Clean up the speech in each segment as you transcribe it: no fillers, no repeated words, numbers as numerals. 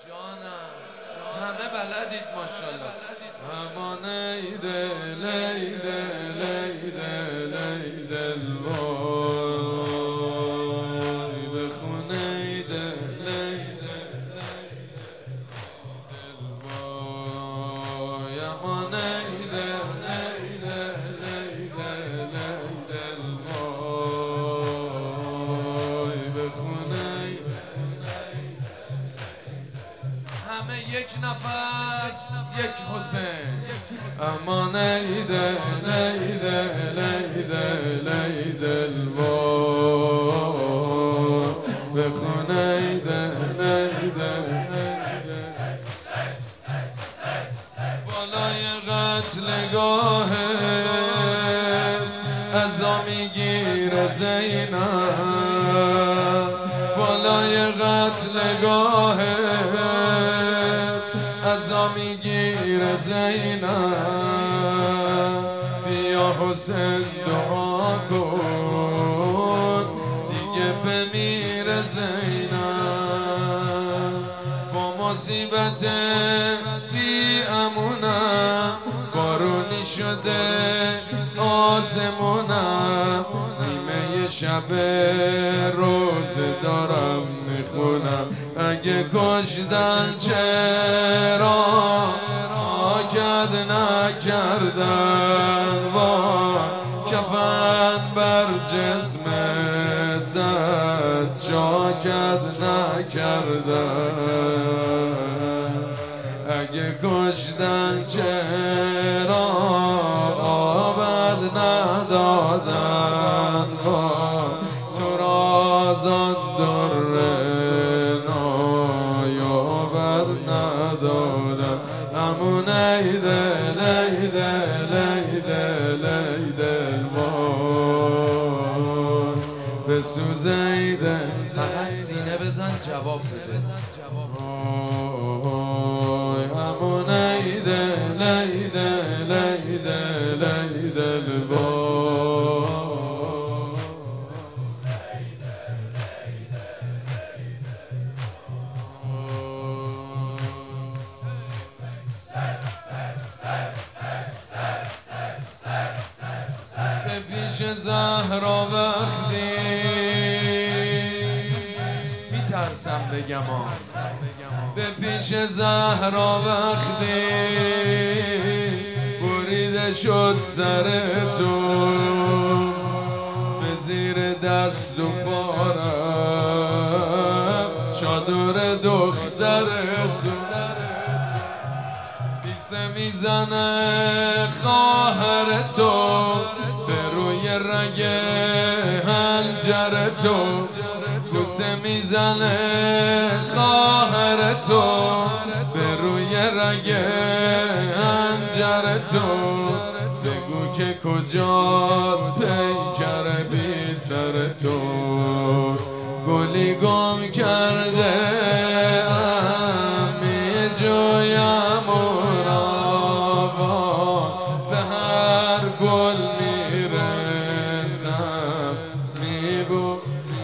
جانم همه بلدید ماشاءالله. امان ایده لیده لیده لیده الوای به خونه ایده لیده الوای امان ایده لیده لیده لیده الوای به خونه همه یک نفس یک حسین. امان ایده لیده لیده لیده الوای به خونه ایده لیده بالای قتلگاه عزا میگیره زینب، بالای قتلگاه عزا میگیره زینب. بیا حسین دعا کن دیگه بمیره زینب. با مصیبت بی امونم بارونی شده آسمونم. نیمه شب روزه دارم میخونم اگه کشتن چرا آکد نکردن. وای کفن بر جسم سد جاکد نکردن. اگه کشتن چرا آبد ندادن. وای تو را زان در نایابد ندادن. امون ایده لیده لیده لیده الوای بسوز ایده. فقط سینه بزن جواب بده. امون ایده لیده لیده لیده الوای به پیش زهرا وقتی میترسم بگم به پیش زهرا وقتی بریده شد سر تو به زیر دست و پارم چادر دختر تو بیسه میزنه خواهر تو به روی رگ حنجر تو. بوسه میزنه خواهر تو به روی رگ حنجر تو. بگو که کجاست پیکر بی سر تو. گلی گم کرده می جویم اون آوا به هر گل میرسم میبو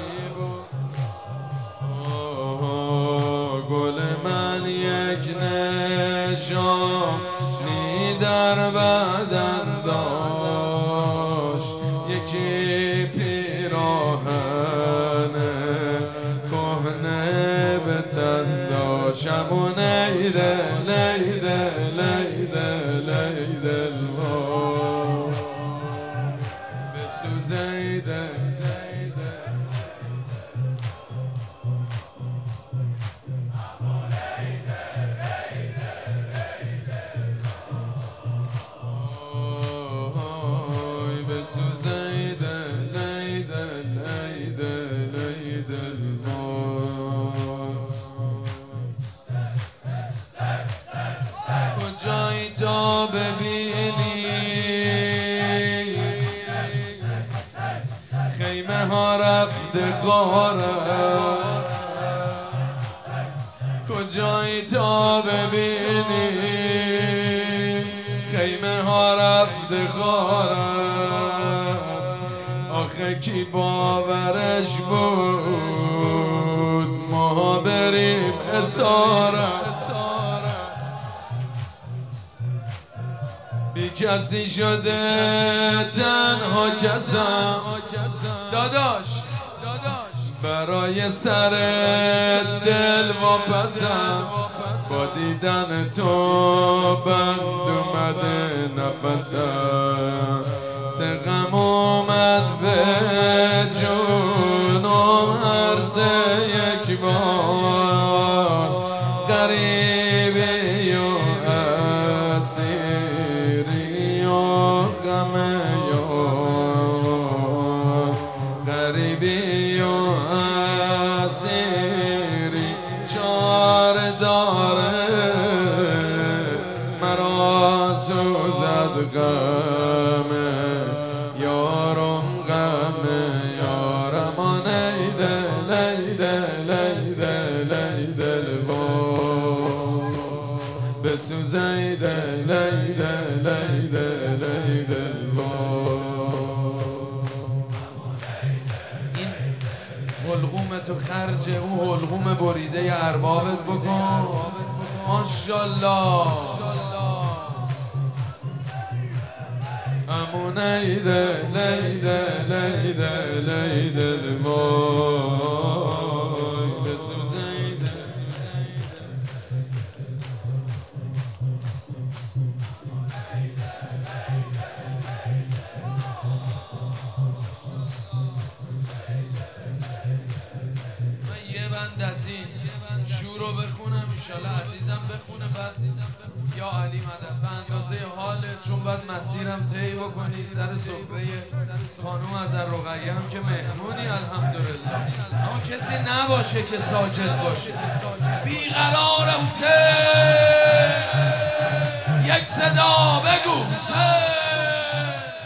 گل من یک نشانی در بدن داشت. یکی پیراهن کهنه به تن داشت. امون ایده لیده لیده لیده الوای بسوز ایده. زیده زیده لیده لیده کجایی تا ببینی خیمه ها رفته غارت. کجایی تا ببینی خیمه ها رفته غارت. آخه کی باورش بود ما ما بریم اسارت بی کسی شده تنها کسم داداش برای سر دل واپسم با دیدن تو بند اومده نفسم سقم اومد به جونم هر سه یک بار غریبی و اسیری و غم یار غریبی و اسیری چاره داره مرا سوزد غم یارم غم یارم نیده بسوزیده حلقوم تو خرج او حلقوم بریده اربابت بکن ماشالله امو نیده وای بسوزیده بند از این شور رو بخونم انشالله عزیزم بخونه بعد یا علی مدد به اندازه حاله چون بعد مسیرم طی بکنی سر سفره خانوم از رقیه هم که مهمونی الحمدلله اما کسی نباشه که ساجد باشه بیقرار حسین یک صدا بگو حسین